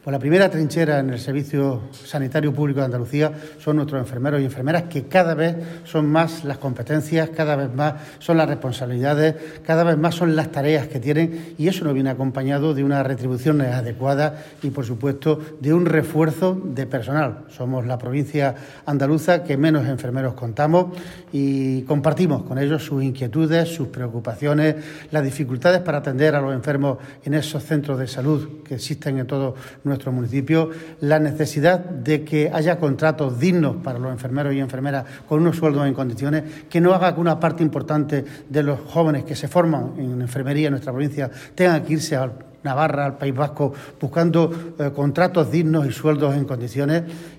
Pues la primera trinchera en el Servicio Sanitario Público de Andalucía son nuestros enfermeros y enfermeras, que cada vez son más las competencias, cada vez más son las responsabilidades, cada vez más son las tareas que tienen, y eso nos viene acompañado de una retribución adecuada y, por supuesto, de un refuerzo de personal. Somos la provincia andaluza que menos enfermeros contamos y compartimos con ellos sus inquietudes, sus preocupaciones, las dificultades para atender a los enfermos en esos centros de salud que existen en todo nuestro municipio, la necesidad de que haya contratos dignos para los enfermeros y enfermeras con unos sueldos en condiciones, que no haga que una parte importante de los jóvenes que se forman en enfermería en nuestra provincia tengan que irse a Navarra, al País Vasco, buscando contratos dignos y sueldos en condiciones,